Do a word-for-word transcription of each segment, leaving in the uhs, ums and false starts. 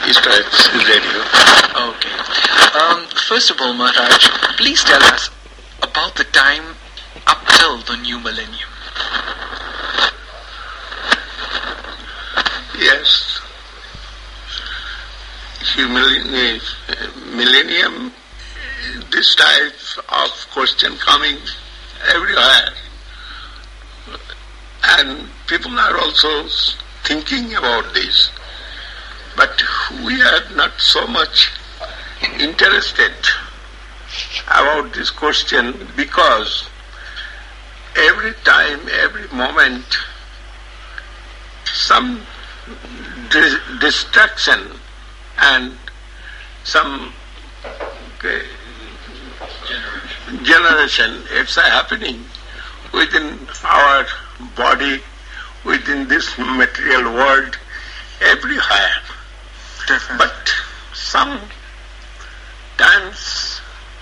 East Coast Radio. Okay. Um, first of all, Maharaj, please tell us about the time up till the new millennium. Yes. Humility, millennium, this type of question coming everywhere. And people are also thinking about this. But we are not so much interested about this question because every time, every moment, some dis- distraction and some okay, generation. generation, it's happening within our body, within this material world, everywhere. Definitely. But sometimes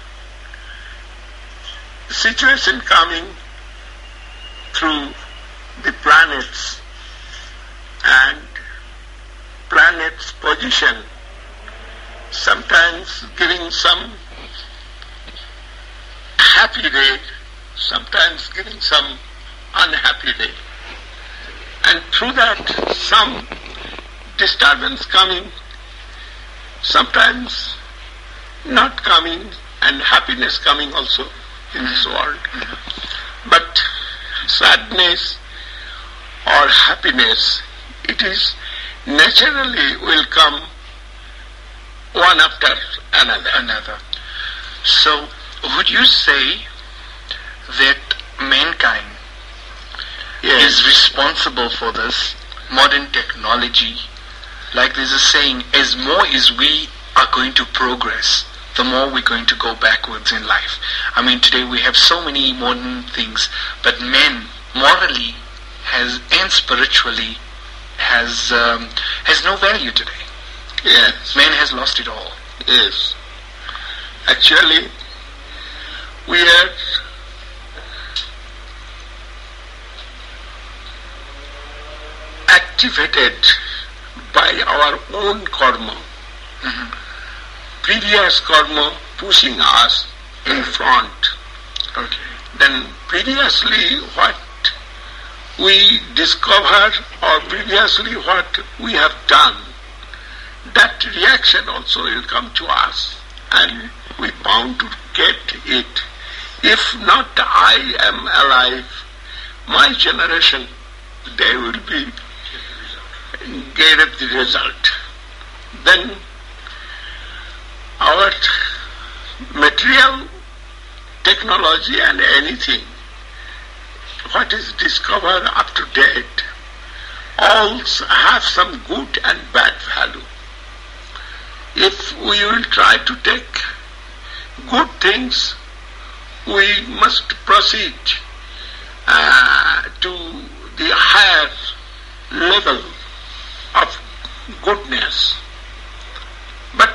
situation coming through the planets and planet's position, sometimes giving some happy day, sometimes giving some unhappy day. And through that, some disturbance coming, sometimes not coming, and happiness coming also in this world. But sadness or happiness, it is naturally will come one after another. Another. So, would you say that mankind Yes. is responsible for this modern technology? Like there's a saying, as more as we are going to progress, the more we're going to go backwards in life. I mean, today we have so many modern things, but man morally has and spiritually has um, has no value today. Yes. Man has lost it all. Yes. Actually, we are activated by our own karma. Mm-hmm. Previous karma pushing us in front. Okay. Then previously what we discovered or previously what we have done, that reaction also will come to us and we bound to get it. If not I am alive, my generation, they will be get at the result. Then our material technology and anything, what is discovered up to date, all have some good and bad value. If we will try to take good things, we must proceed uh, to the higher level of goodness. But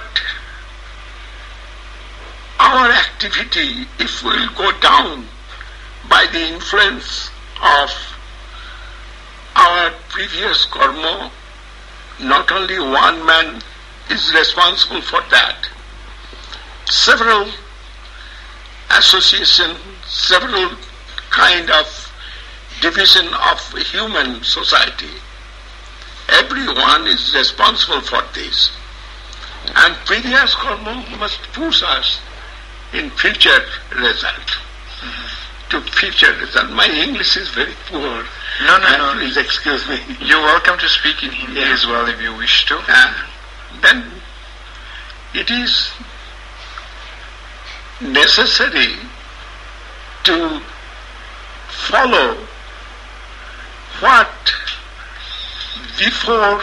our activity, if we will go down by the influence of our previous karma, not only one man is responsible for that. Several associations, several kind of division of human society, everyone is responsible for this. And previous karma must push us in future result. Mm-hmm. To future result. My English is very poor. No, no, no. Please excuse me. You're welcome to speak in Hindi Yeah. as well if you wish to. Uh, then it is necessary to follow what before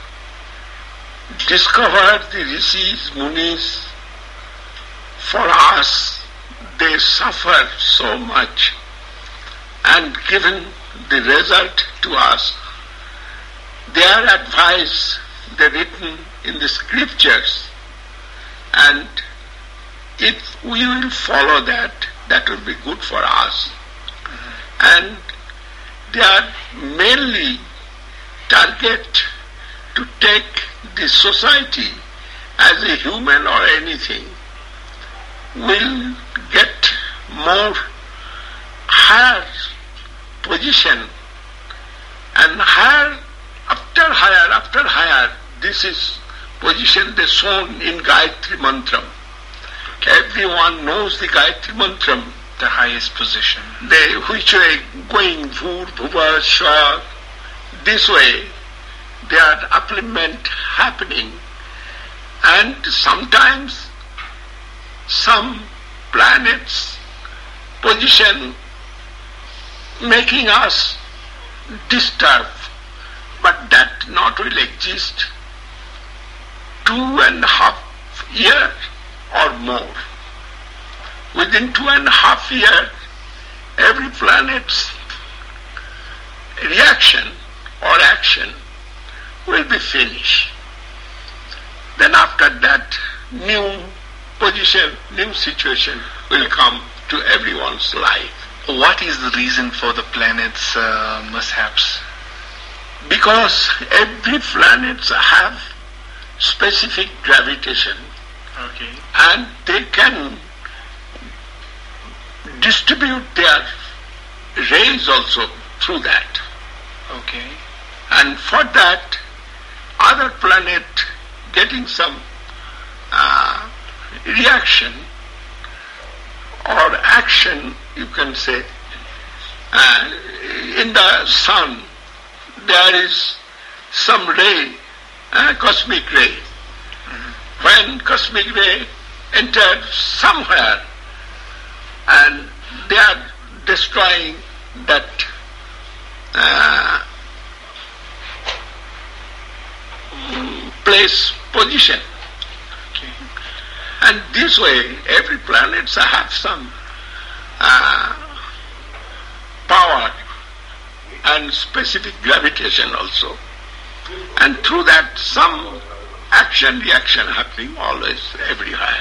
discovered the rishis, munis. For us, they suffered so much and given the result to us. Their advice, they written in the scriptures, and if we will follow that, that will be good for us. And they are mainly target to take the society as a human or anything will get more higher position and higher after higher after higher. This is position they shown in Gayatri Mantram. Everyone knows the Gayatri Mantram, the highest position. They, which way going, Bhur, Bhuva, Shwa, this way, there are upliftment happening. And sometimes some planets position making us disturb, but that not will exist two and a half year or more. Within two and a half years, every planet's reaction or action will be finished. Then after that, new position, new situation will come to everyone's life. What is the reason for the planet's uh, mishaps? Because every planet have specific gravitation. Okay. And they can distribute their rays also through that. Okay. And for that, other planet getting some uh, reaction or action, you can say. Uh, in the sun, there is some ray, uh, cosmic ray. Mm-hmm. When cosmic ray enters somewhere and they are destroying that uh, place, position. Okay. And this way, every planet have some uh, power and specific gravitation also. And through that, some action, reaction happening always, everywhere.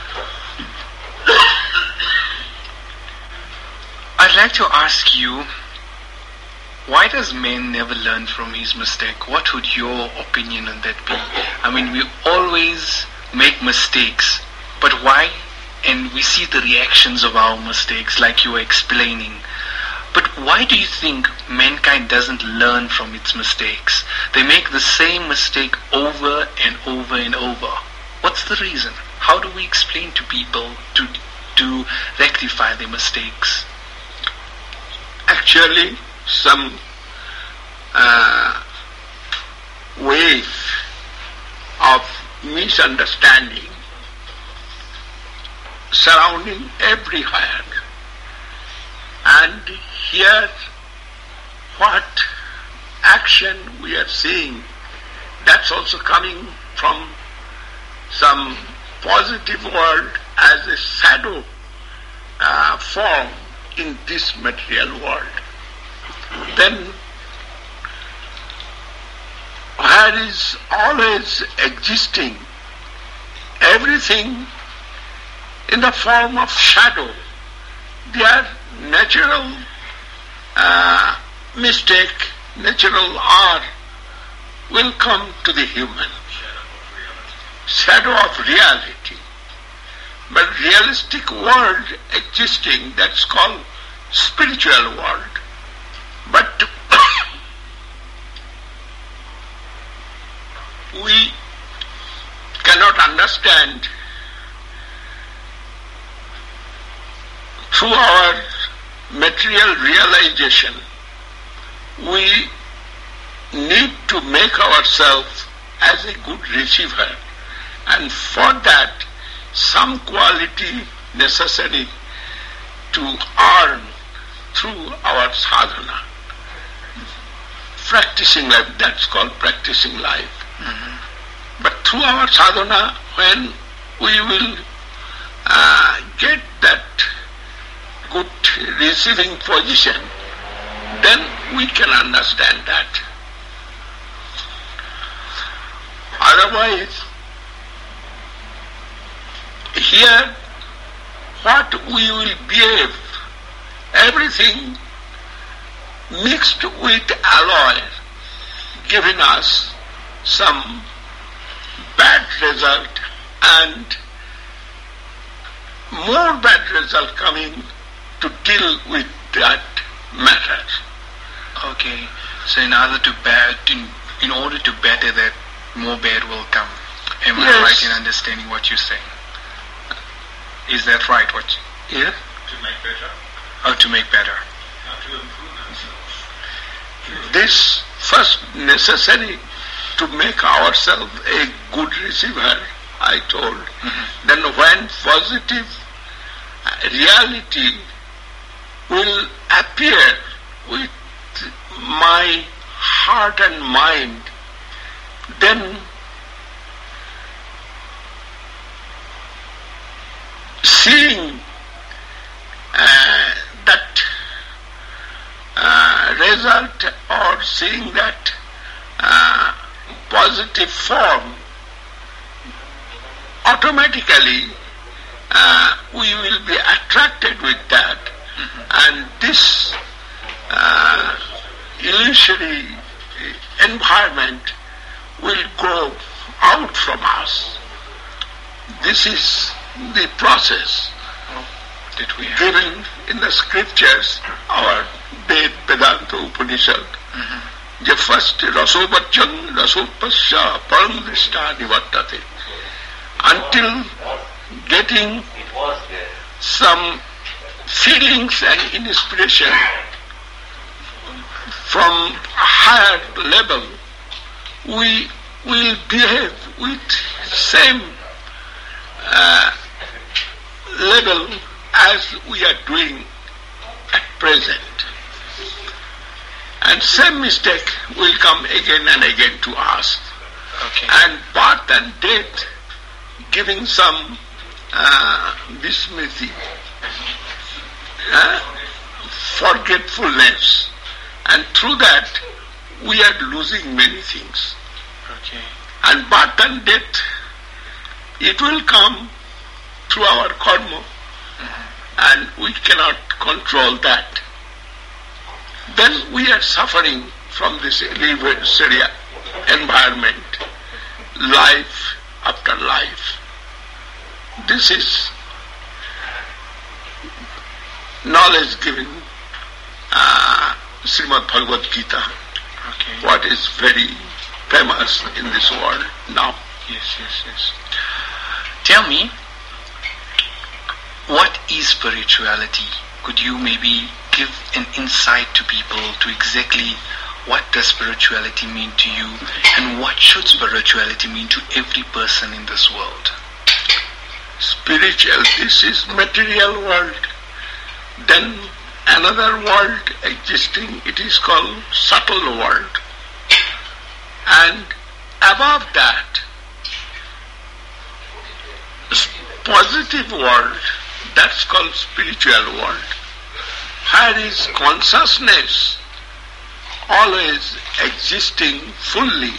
I'd like to ask you, why does man never learn from his mistake? What would your opinion on that be? I mean, we always make mistakes, but why? And we see the reactions of our mistakes, like you were explaining. But why do you think mankind doesn't learn from its mistakes? They make the same mistake over and over and over. What's the reason? How do we explain to people to to rectify their mistakes? Actually, some uh, wave of misunderstanding surrounding everywhere. And here, what action we are seeing, that's also coming from some positive world as a shadow uh, form in this material world. Then, where is always existing everything in the form of shadow, their natural uh, mistake, natural error will come to the human. Shadow of reality. But realistic world existing, that's called spiritual world. But we cannot understand through our material realization. We need to make ourselves as a good receiver, and for that some quality necessary to earn through our sadhana. Practicing life, that's called practicing life. Mm-hmm. But through our sadhana, when we will uh, get that good receiving position, then we can understand that. Otherwise, here what we will behave, everything mixed with alloy, giving us some bad result and more bad result coming to deal with that matter. Okay. So in order to bad, in, in order to better that, more bad will come. Am Yes. I right in understanding what you're saying? Is that right? What? You, Yeah? To make better, or to make better? how to improve themselves. This first necessary to make ourselves a good receiver, I told. Mm-hmm. Then when positive reality will appear with my heart and mind, then seeing uh, that uh, result or seeing that uh, positive form, automatically uh, we will be attracted with that, and this uh, illusory environment will go out from us. This is the process That we have. given in the scriptures, our Ved Vedanta Upanishad. The first rasobhajyan rasopasya paramdrishta nivartate. Until getting some feelings and inspiration from higher level, we will behave with same uh, level as we are doing at present. And same mistake will come again and again to us. Okay. And birth and death giving some uh, vismriti, uh, forgetfulness, and through that we are losing many things. Okay. And birth and death, it will come through our karma, and we cannot control that. Then we are suffering from this illusory environment, life after life. This is knowledge given uh, Srimad Bhagavad Gita, Okay. what is very famous in this world now. Yes, yes, yes. Tell me, what is spirituality? Could you maybe give an insight to people to exactly what does spirituality mean to you, and what should spirituality mean to every person in this world? Spiritual, this is material world. Then another world existing, it is called subtle world. And above that, positive world, that's called spiritual world. Where is consciousness always existing fully,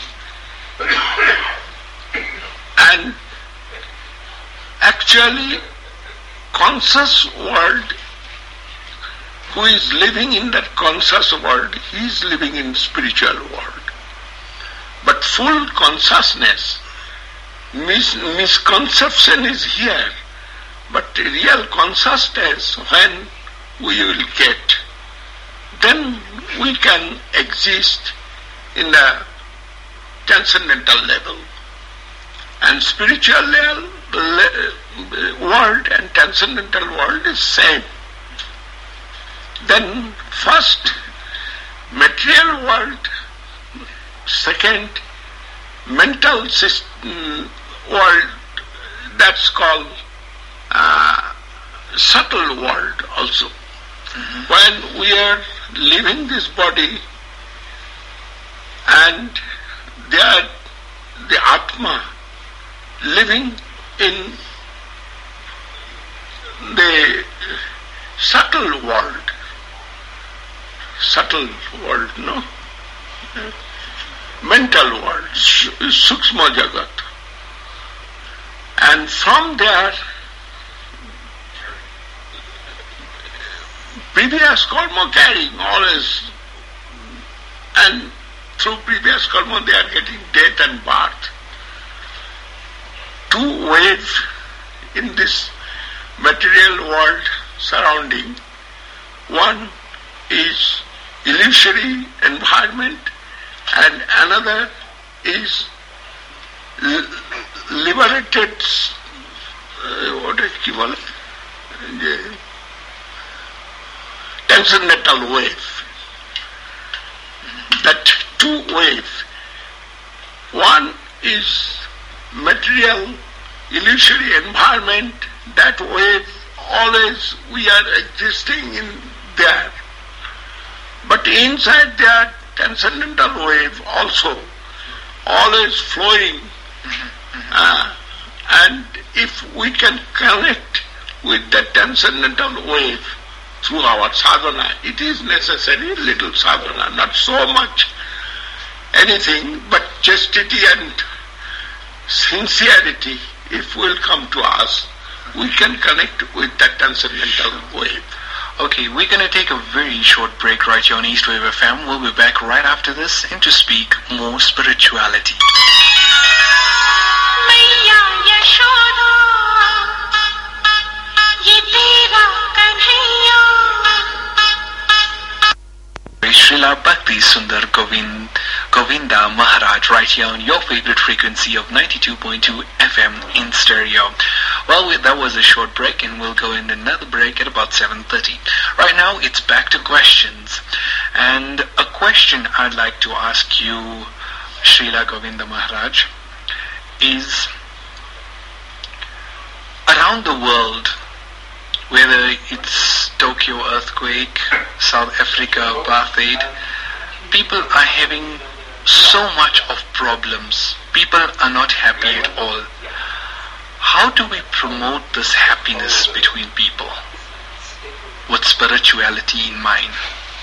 and actually conscious world, who is living in that conscious world, he is living in spiritual world. But full consciousness, mis- misconception is here, but real consciousness, when we will get, then we can exist in the transcendental level. And spiritual level, le- world and transcendental world is same. Then first, material world, second, mental system, world, that's called uh, subtle world also. When we are leaving this body and they are the Atma living in the subtle world, subtle world, no? Mental world, Sukshma Jagat. And from there, previous karma carrying always, and through previous karma they are getting death and birth. two waves in this material world surrounding. One is illusory environment and another is li- liberated, uh, what is it called? Uh, transcendental wave. That two waves. One is material, illusory environment, that wave always we are existing in there. But inside that transcendental wave also, always flowing. Uh, and if we can connect with that transcendental wave through our sadhana, it is necessary, little sadhana, not so much anything, but chastity and sincerity, if will come to us, we can connect with that transcendental wave. Okay, we're going to take a very short break right here on East Wave F M. We'll be back right after this and to speak more spirituality. Srila Bhakti Sundar Govind, Govinda Maharaj right here on your favorite frequency of ninety-two point two F M in stereo. Well, we, that was a short break and we'll go in another break at about seven thirty. Right now it's back to questions. And a question I'd like to ask you, Srila Govinda Maharaj, is around the world, whether it's Tokyo earthquake, South Africa apartheid, people are having so much of problems. People are not happy at all. How do we promote this happiness between people with spirituality in mind?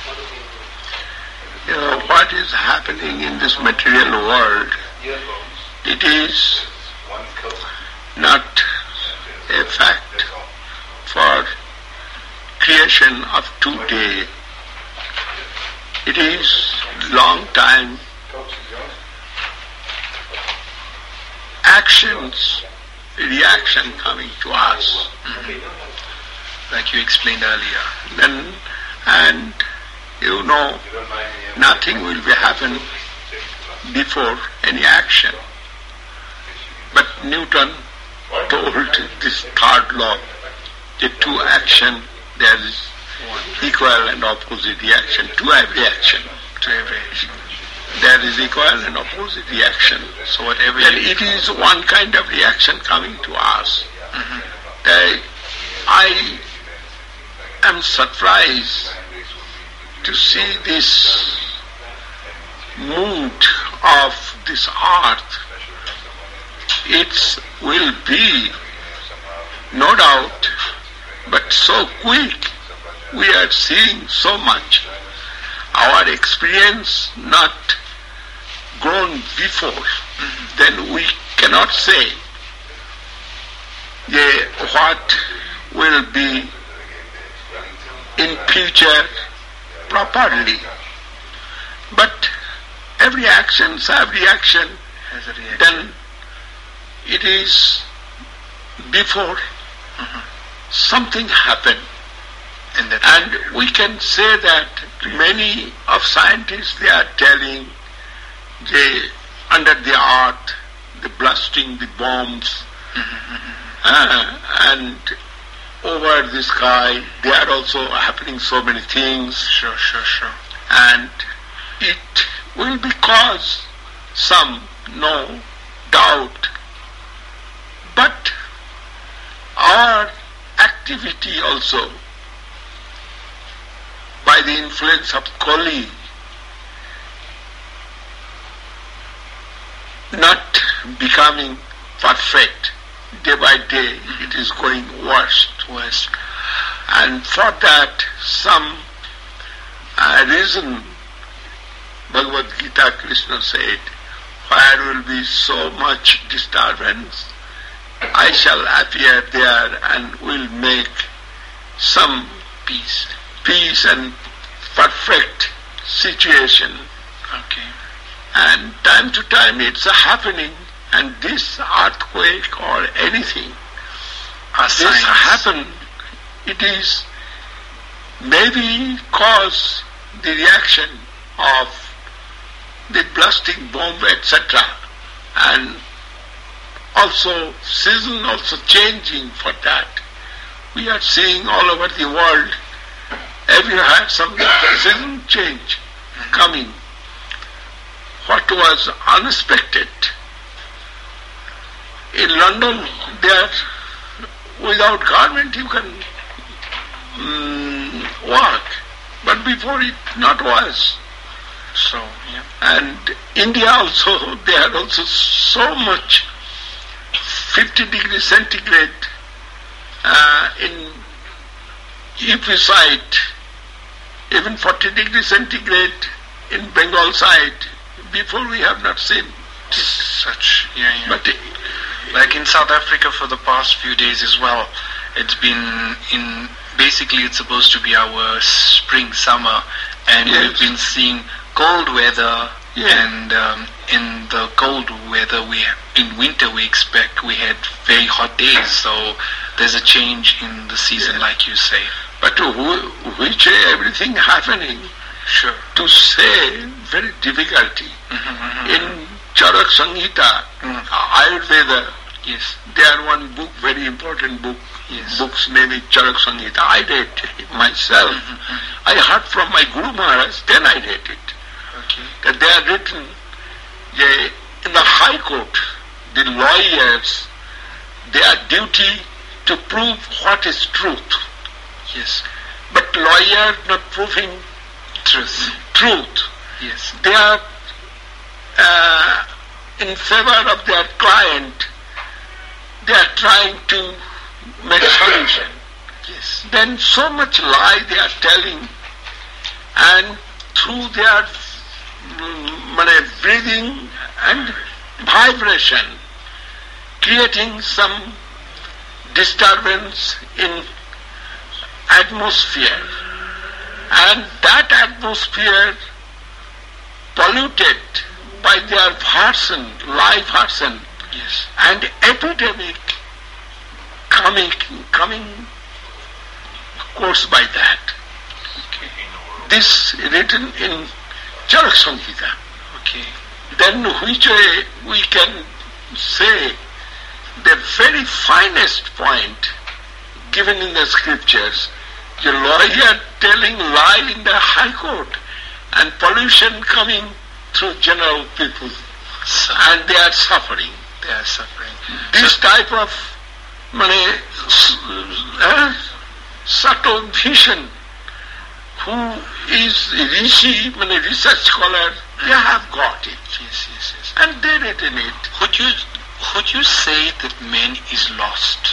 You know, what is happening in this material world, it is not a fact for creation of today. It is long time actions, reaction coming to us. Mm-hmm. Like you explained earlier. Then, and you know, nothing will be happen before any action. But Newton told this third law, the two action, there is equal and opposite reaction to every action. To every action. There is equal and opposite reaction. So whatever then it is one kind of reaction coming to us. Mm-hmm. That I am surprised to see this mood of this earth. It will be, no doubt, but so quick. We are seeing so much. Our experience not grown before. Mm-hmm. Then we cannot say yeah, what will be in future properly. But every action have reaction. Has a reaction. Then it is before Mm-hmm. something happened. And, that and we can say that many of scientists, they are telling they under the earth, the blasting the bombs, mm-hmm. uh, and over the sky, there are also happening so many things. Sure, sure, sure. And it will be cause some, no doubt. But our activity also, by the influence of Kali, not becoming perfect. Day by day it is going worse. Worse. And for that some uh, reason, Bhagavad Gita, Krishna said, where will be so much disturbance, I shall appear there and will make some Peace. peace and perfect situation. Okay. And time to time it's happening, And this earthquake or anything, Our this science. happen, it is maybe cause the reaction of the blasting bomb, et cetera. And also season also changing for that. We are seeing all over the world, have you had some season change coming? What was unexpected? In London, there, without garment you can mm, walk, but before it not was. So, yeah. And India also, they had also so much fifty degrees centigrade uh, in U P side, even forty degrees centigrade in Bengal side. Before we have not seen. Such, yeah, yeah. But Like in South Africa for the past few days as well, it's been in, basically it's supposed to be our spring, summer, and Yes. we've been seeing cold weather, Yeah. and um, in the cold weather, we in winter we expect we had very hot days, so there's a change in the season, Yeah. like you say. but who- which everything happening Sure. to say very difficulty. Mhm, mhm, In Charak Samhita, Mm. Ayurveda, Yes. there one book, very important book, Yes. book's name is Charak Samhita. I read it myself. Mhm, I heard from my Guru Maharaj, then I read it. Okay. That they are written that in the High Court, the lawyers, their duty to prove what is truth. Yes. But lawyer not proving Truth. truth. Yes. They are uh, in favor of their client. They are trying to make solution. Yes. Then so much lie they are telling, and through their mm, mane, breathing and vibration, creating some disturbance in atmosphere, and that atmosphere polluted by their version, live version, Yes. and epidemic coming, coming course by that. Okay. This written in Charak Samhita. Okay. Then which way we can say the very finest point given in the scriptures, the lawyer telling lie in the high court and pollution coming through general people, So and they are suffering. they are suffering. This type of mane, s- uh, subtle vision, who is Rishi, mane, research scholar, they have got it. Yes, yes, yes. And they written it. Would you would you say that man is lost?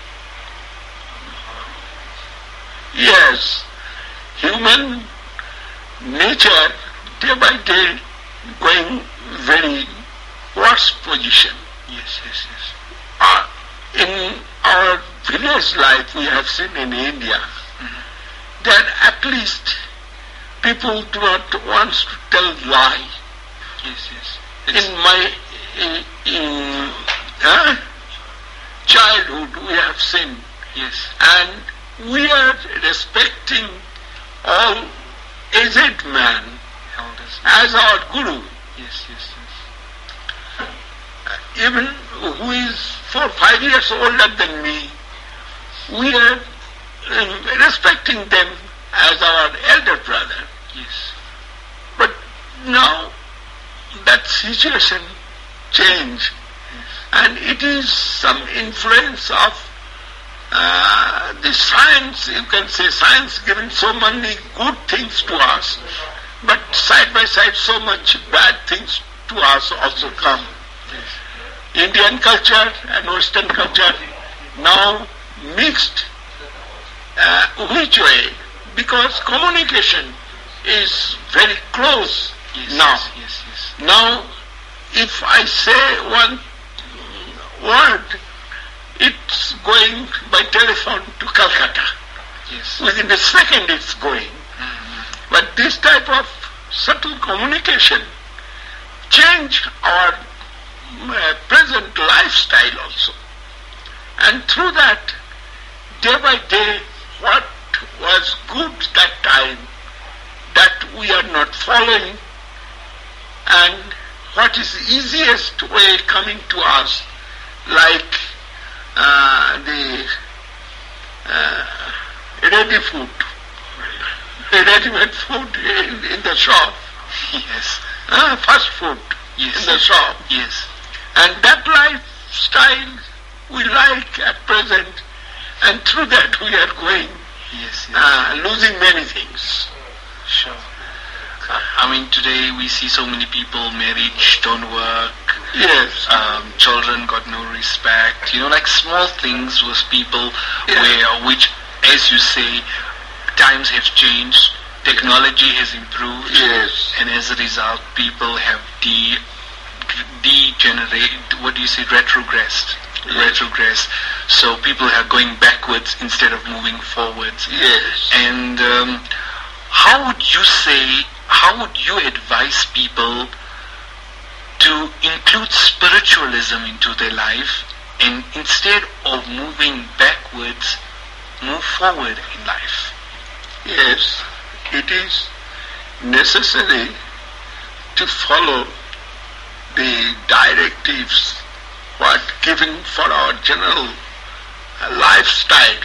Yes, human nature day by day going very worse position. Yes, yes, yes. Uh, in our village life we have seen in India that at least people do not want to tell lie. Yes, yes. It's, In my in, in uh, childhood we have seen, yes. and we are respecting all aged man Elders. as our guru, Yes, yes, yes. even who is four five years older than me. We are um, respecting them as our elder brother. Yes. But now that situation changed, and it is some influence of uh, the science, you can say science giving so many good things to us, but side by side so much bad things to us also come. Indian culture and Western culture now mixed. Uh, which way? Because communication is very close Yes, now. yes, yes, yes. Now, if I say one word, it's going by telephone to Calcutta. Yes. Within a second it's going. But this type of subtle communication change our uh, present present lifestyle also. And through that, day by day, what was good that time, that we are not following, and what is easiest way coming to us, like uh, the uh, ready food, ready-made food in, in the shop. Yes. Uh, fast food Yes. in the shop. Yes. And that lifestyle we like at present, and through that we are going, Yes. Yes. uh, losing many things. Sure. I mean, today we see so many people, marriage don't work, Yes. um, children got no respect, you know, like small things with people Yeah. where, which, as you say, times have changed, technology has improved, Yes. and as a result, people have de, degenerated, what do you say, retrogressed, Yes. retrogressed, so people are going backwards instead of moving forwards. Yes. And um, how would you say, how would you advise people to include spiritualism into their life and instead of moving backwards, move forward in life? Yes, it is necessary to follow the directives what given for our general uh, lifestyle.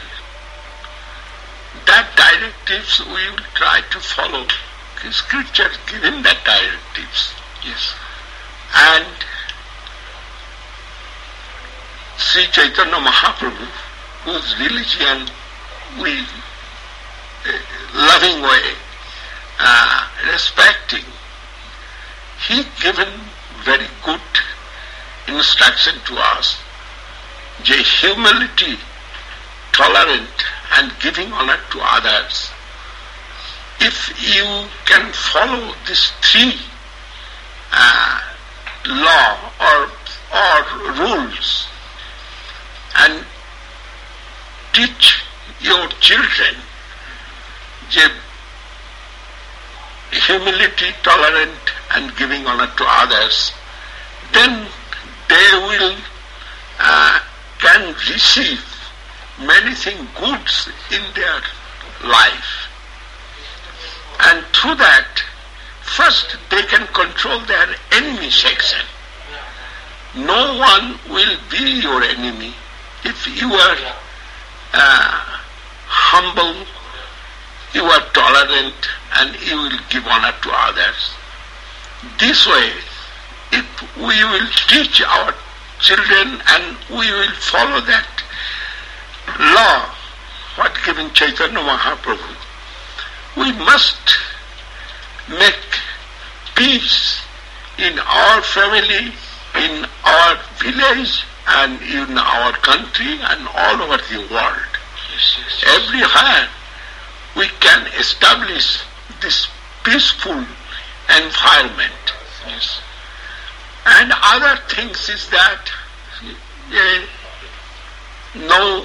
That directives we will try to follow. The scripture given that directives. Yes. And Sri Chaitanya Mahaprabhu, whose religion we uh, loving way, uh, respecting, he given very good instruction to us. The humility, tolerant, and giving honor to others. If you can follow these three uh, law or or rules and teach your children the humility, tolerant, and giving honor to others, then they will uh, can receive many things goods in their life. And through that, first they can control their enemy section. No one will be your enemy if you are uh, humble, you are tolerant, and you will give honor to others. This way, if we will teach our children and we will follow that law, what given Chaitanya Mahaprabhu, we must make peace in our family, in our village, and in our country, and all over the world. Yes, yes, yes. Everywhere we can establish this peaceful environment. Yes. And other things is that eh, no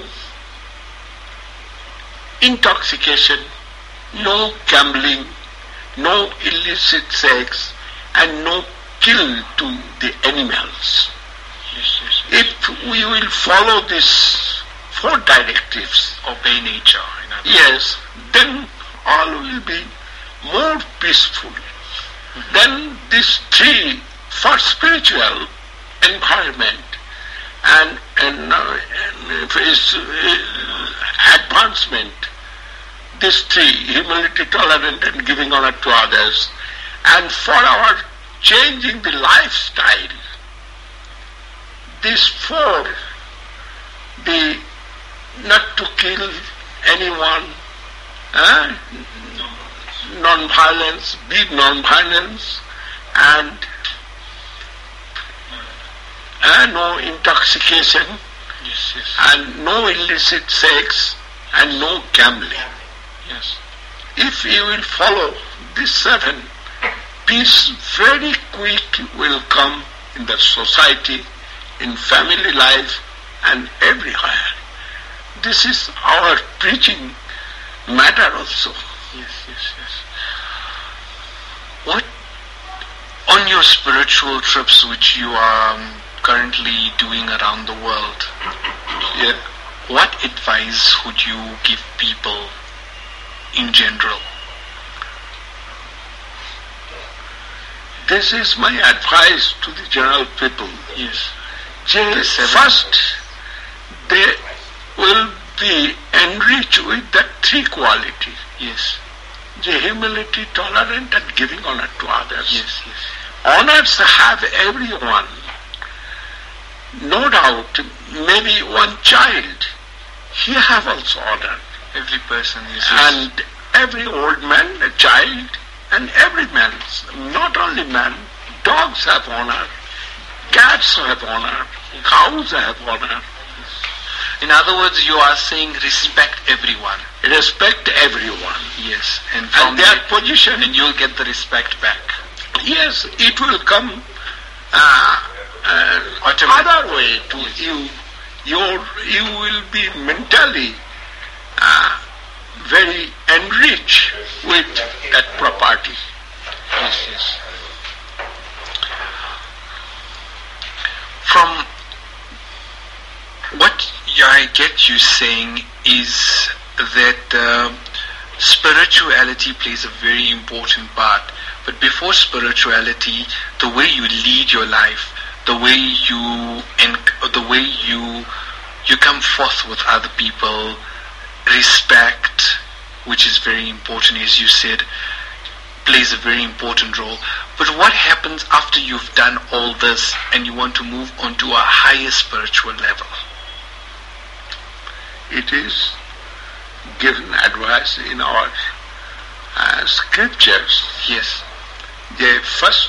intoxication, no gambling, no illicit sex, and no kill to the animals. Yes, yes, yes. If we will follow these four directives, Obey nature. In other words. yes, then all will be more peaceful. Then these three, for spiritual environment and, and, uh, and for its, uh, advancement, these three, humility, tolerance, and giving honor to others, and for our changing the lifestyle, these four, the not to kill anyone, eh? non-violence, big non-violence, and eh, no intoxication, Yes, yes. and no illicit sex, and no gambling. Yes. If you will follow these seven, peace very quick will come in the society, in family life, and everywhere. This is our preaching matter also. Yes, yes, yes. What, on your spiritual trips which you are um, currently doing around the world, Yeah. what advice would you give people in general? This is my advice to the general people. Yes. They, The seven- first, they will be enriched with that three quality. Yes. The humility, tolerant, and giving honor to others. Yes. Yes. Honors have everyone. No doubt, maybe one child, he have also honor. Every person is. And every old man, a child, and every man, not only man, dogs have honor, cats have honor, cows have honor. In other words, you are saying respect everyone. Respect everyone. Yes. And from And their that, position, and you'll get the respect back. yes, it will come uh, uh, Automatic. other way to you. Your, you will be mentally uh, very enriched with that property. Yes, yes. From what I get you saying is that uh, spirituality plays a very important part. But before spirituality, the way you lead your life, the way you and the way you you come forth with other people, respect, which is very important, as you said, plays a very important role. But what happens after you've done all this and you want to move on to a higher spiritual level? It is given advice in our uh, scriptures. Yes. They first,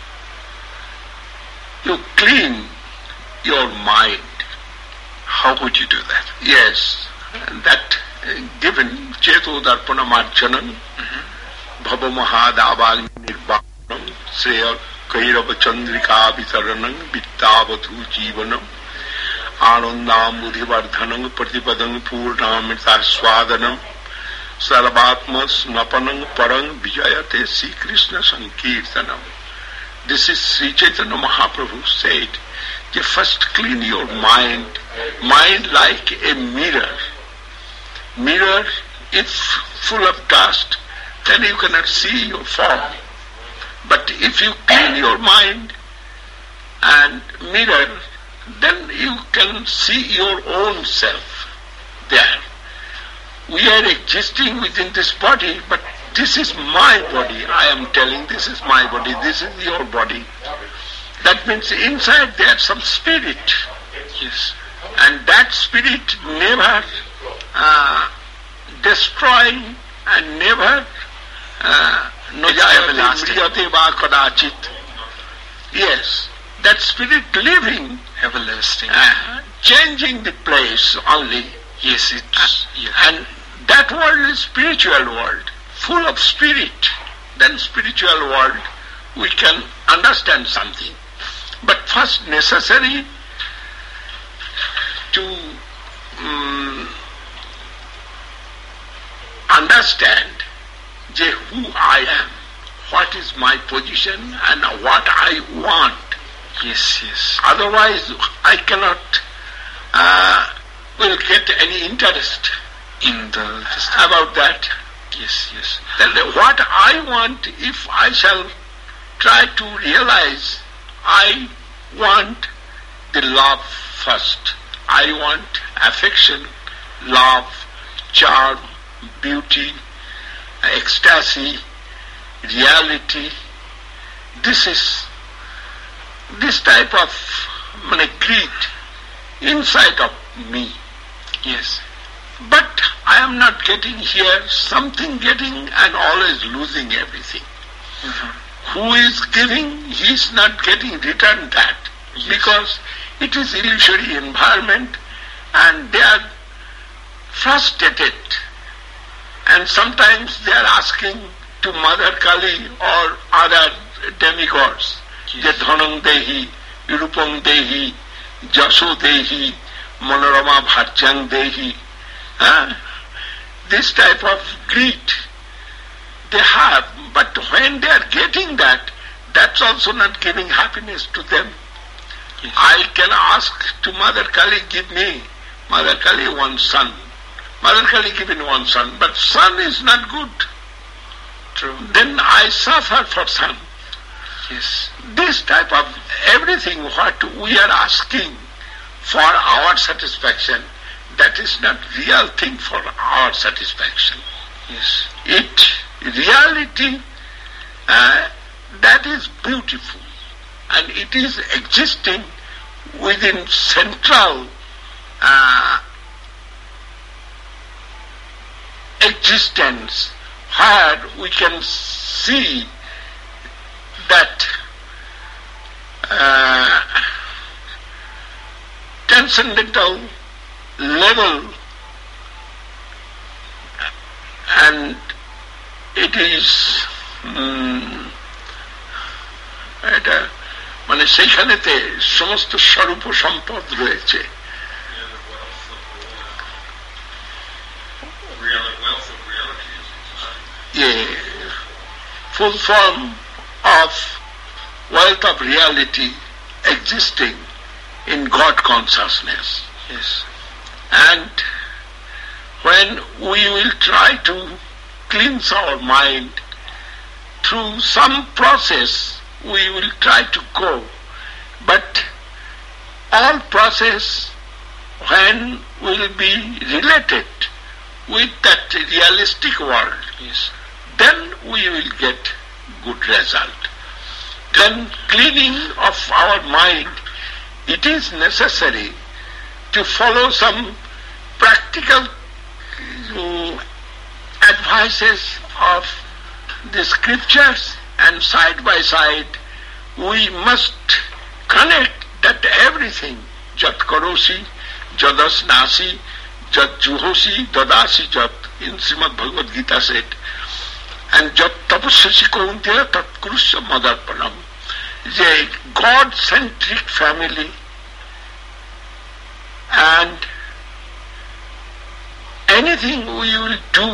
you clean your mind. How would you do that? Yes, and that uh, given Cheto Darpana Marjanam, Bhava Mahadavag Nirbanam, Sreya Kairava Chandrika Vitaranam, Vittavadhu Jivanam, Anandam Buddhivardhanam, Pratipadam Purnamita Swadanam, Sarvatma Snapanam Parang Vijayate Sri Krishna Sankirtanam. This is Sri Chaitanya Mahaprabhu said, you first clean your mind, mind like a mirror. Mirror, if full of dust, then you cannot see your form. But if you clean your mind and mirror, then you can see your own self there. We are existing within this body, but this is my body. I am telling this is my body, this is your body. That means inside there's some spirit. Yes. And that spirit never uh, destroying and never uh, everlasting. mriyate va kadachit. Yes, that spirit living, Everlasting. uh, changing the place only. Yes, it's... yes. And that world is spiritual world, full of spirit. Then spiritual world, we can understand something. But first necessary to um, understand je, who I am, what is my position and what I want. Yes, yes. Otherwise I cannot uh, will get any interest In the... about that. Yes, yes. Then what I want, if I shall try to realize, I want the love first. I want affection, love, charm, beauty, ecstasy, reality. This is this type of mane, greed inside of me. Yes. But I am not getting here, something getting and always losing everything. Mm-hmm. Who is giving, he is not getting return that. Yes. Because it is illusory environment and they are frustrated. And sometimes they are asking to Mother Kali or other demigods, Yes. Dhanang Dehi, Irupang Dehi, Jaso Dehi, Manorama Bharjang Dehi. Huh? This type of greed they have, but when they are getting that, that's also not giving happiness to them. Yes. I can ask to Mother Kali, give me, Mother Kali, one son. Mother Kali given one son, but son is not good. True. Then I suffer for son. Yes. This type of everything what we are asking for our satisfaction, that is not real thing for our satisfaction. Yes. It, reality, uh, that is beautiful, and it is existing within central uh, existence, where we can see that uh, transcendental level, and it is um, এটা মানে সেইখানেতে সমস্ত স্বরূপ সম্পদ রয়েছে। Yeah, full form of wealth of reality existing in God consciousness. Yes. And when we will try to cleanse our mind through some process, we will try to go. But all process, when will be related with that realistic world, Yes. then we will get good result. Then cleaning of our mind, it is necessary to follow some practical um, advices of the scriptures, and side by side we must connect that everything, Jat Karosi, Jadas Nasi, Jat Juhosi, Dadasi Jat, in Srimad Bhagavad Gita said, and Jat Tapasasi Kauntya Tat Kurusya Madarpanam, a God-centric family, and anything we will do,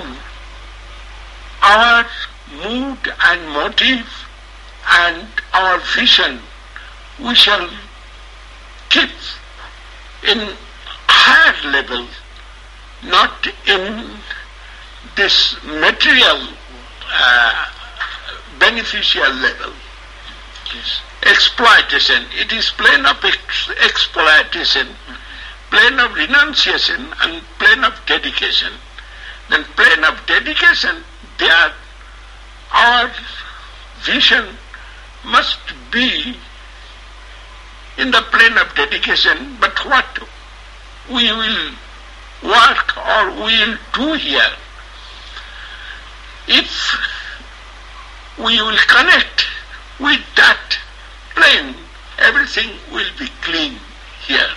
our mood and motive and our vision, we shall keep in higher level, not in this material uh, beneficial level. Yes. Exploitation, it is plane of ex- exploitation, plane of renunciation and plane of dedication. Then plane of dedication, there our vision must be in the plane of dedication, but what we will work or we will do here, if we will connect with that plane, everything will be clean here.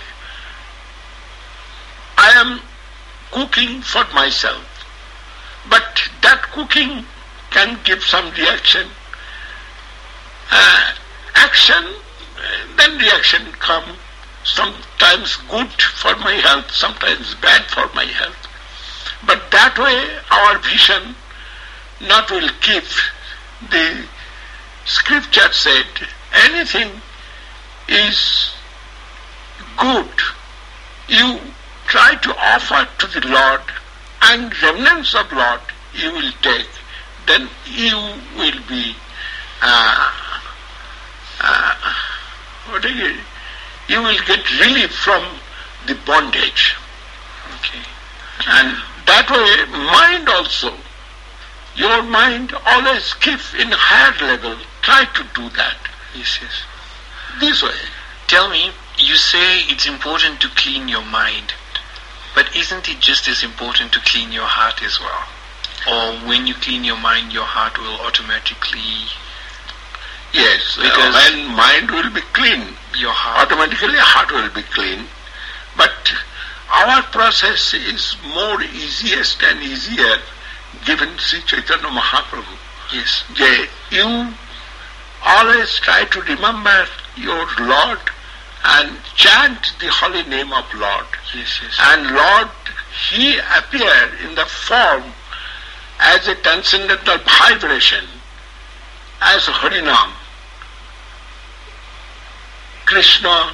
I am cooking for myself, but that cooking can give some reaction, uh, action, then reaction come, sometimes good for my health, sometimes bad for my health. But that way our vision not will keep. The scripture said anything is good, you try to offer to the Lord, and remnants of Lord you will take, then you will be uh, uh, what is it? You will get relief from the bondage. Okay. And that way mind also, your mind always keep in higher level, try to do that. Yes, yes. This way. Tell me, you say it's important to clean your mind, but isn't it just as important to clean your heart as well? Or when you clean your mind, your heart will automatically... Yes, Because- uh, when mind will be clean, Your heart... automatically heart will be clean. But our process is more easiest and easier given Sri Chaitanya Mahaprabhu. Yes. Je, you always try to remember your Lord and chant the holy name of Lord. Yes, yes. And Lord, He appeared in the form as a transcendental vibration, as Harinam. Krishna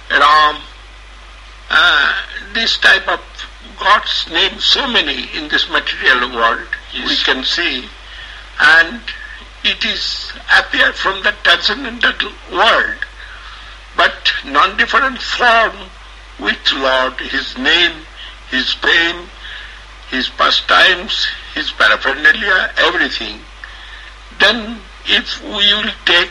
Ram, uh, this type of God's name, so many in this material world, Yes. we can see, and it is appear from the transcendental world, but non-different form with Lord, His name, His fame, His pastimes, His paraphernalia, everything. Then if we will take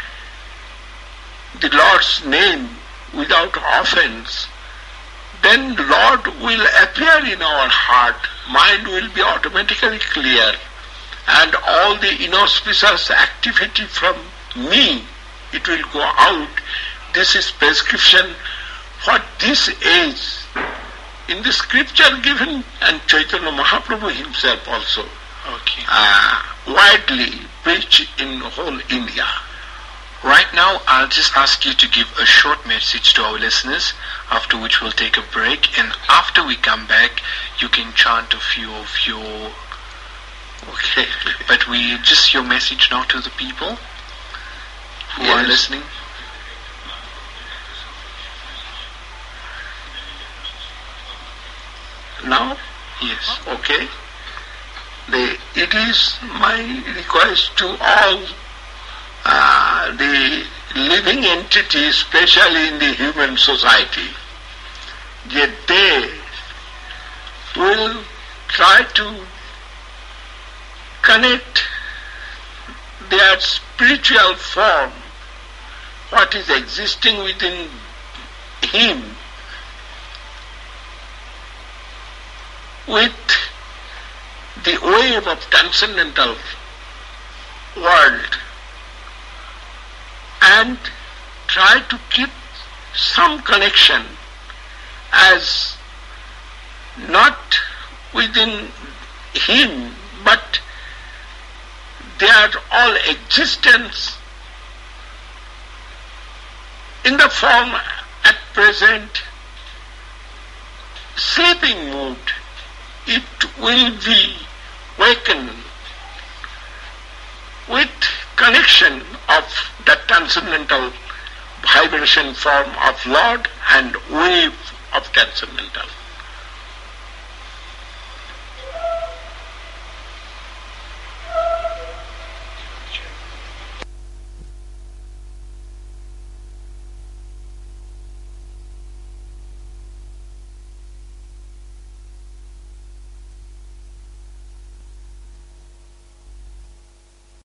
the Lord's name without offense, then Lord will appear in our heart, mind will be automatically clear, and all the inauspicious activity from me, it will go out. This is prescription for this age. In the scripture given, and Chaitanya Mahaprabhu himself also Okay. uh, widely preached in whole India. Right now, I'll just ask you to give a short message to our listeners, after which we'll take a break, and after we come back, you can chant a few of your... Okay. But we just your message now to the people who are Yes. listening. Now, Yes. okay. The, it is my request to all uh, the living entities, especially in the human society, that they will try to connect their spiritual form, what is existing within him, with the wave of transcendental world, and try to keep some connection as not within him, but their all existence in the form at present sleeping mood, it will be wakened with connection of the transcendental vibration form of Lord and wave of transcendental.